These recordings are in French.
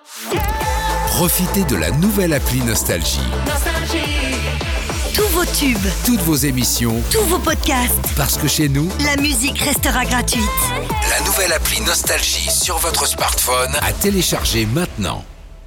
Profitez de la nouvelle appli Nostalgie. Tous vos tubes, Toutes vos émissions, tous vos podcasts, parce que chez nous, la musique restera gratuite. la nouvelle appli Nostalgie sur votre smartphone à télécharger maintenant.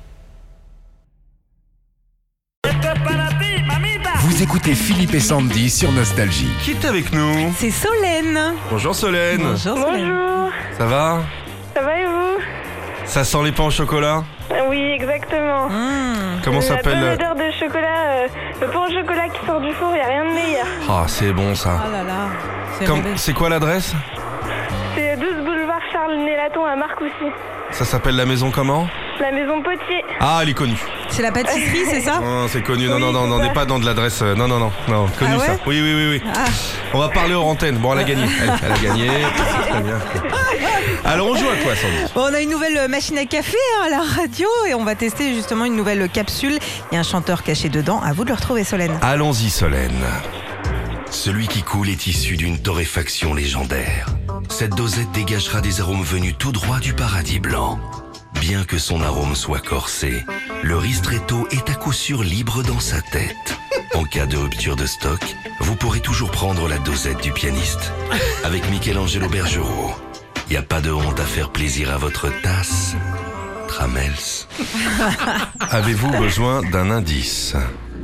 Vous écoutez Philippe et Sandy sur Nostalgie. Qui est avec nous? C'est Solène. Bonjour Solène. Bonjour Solène. Bonjour, Ça va? ça va et vous? Ça sent les pains au chocolat? Oui, exactement. Comment La bonne s'appelle? odeur de chocolat, le pain au chocolat qui sort du four, il n'y a rien de meilleur. Ah, c'est bon ça. Oh là là. C'est Comme- mauvais. C'est quoi l'adresse? C'est 12 boulevard Charles Nélaton à Marcoussis. Ça s'appelle la maison comment? La maison Potier. Ah, elle est connue. C'est la pâtisserie, c'est ça? Non, c'est connu. Non, Oui, non, non, c'est on ça. n'est pas dans de l'adresse. Non, connu Ah ouais ça. Oui. Ah. On va parler hors antenne. Bon, elle a gagné. Elle a gagné. C'est très bien. Alors, on joue à quoi, Sandy? Bon, on a une nouvelle machine à café à la radio et on va tester justement une nouvelle capsule. Il y a un chanteur caché dedans. À vous de le retrouver, Solène. Allons-y, Solène. Celui qui coule est issu d'une torréfaction légendaire. Cette dosette dégagera des arômes venus tout droit du paradis blanc. Bien que son arôme soit corsé, le ristretto est à coup sûr libre dans sa tête. En cas de rupture de stock, vous pourrez toujours prendre la dosette du pianiste. Avec Michelangelo Bergerot, y a pas de honte à faire plaisir à votre tasse. Tramels. Avez-vous besoin d'un indice?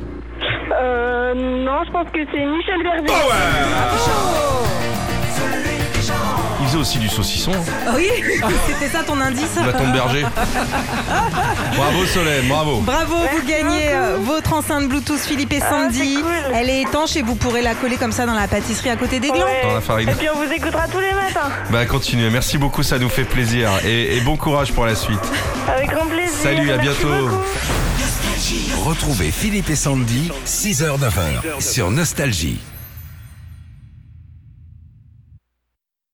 Non, je pense que c'est Michel Berger. Il faisait aussi du saucisson. Ah oui, c'était ça ton indice. Bâton de berger. Bravo Solène, bravo. Bravo, vous gagnez votre enceinte Bluetooth Philippe et Sandy. c'est cool. Elle est étanche et vous pourrez la coller comme ça dans la pâtisserie à côté des glands. Dans la farine. Et puis on vous écoutera tous les matins. Bah continuez, merci beaucoup, ça nous fait plaisir. Et bon courage pour la suite. Avec grand plaisir. Salut, à Merci bientôt. beaucoup. Retrouvez Philippe et Sandy, 6h-9h sur Nostalgie.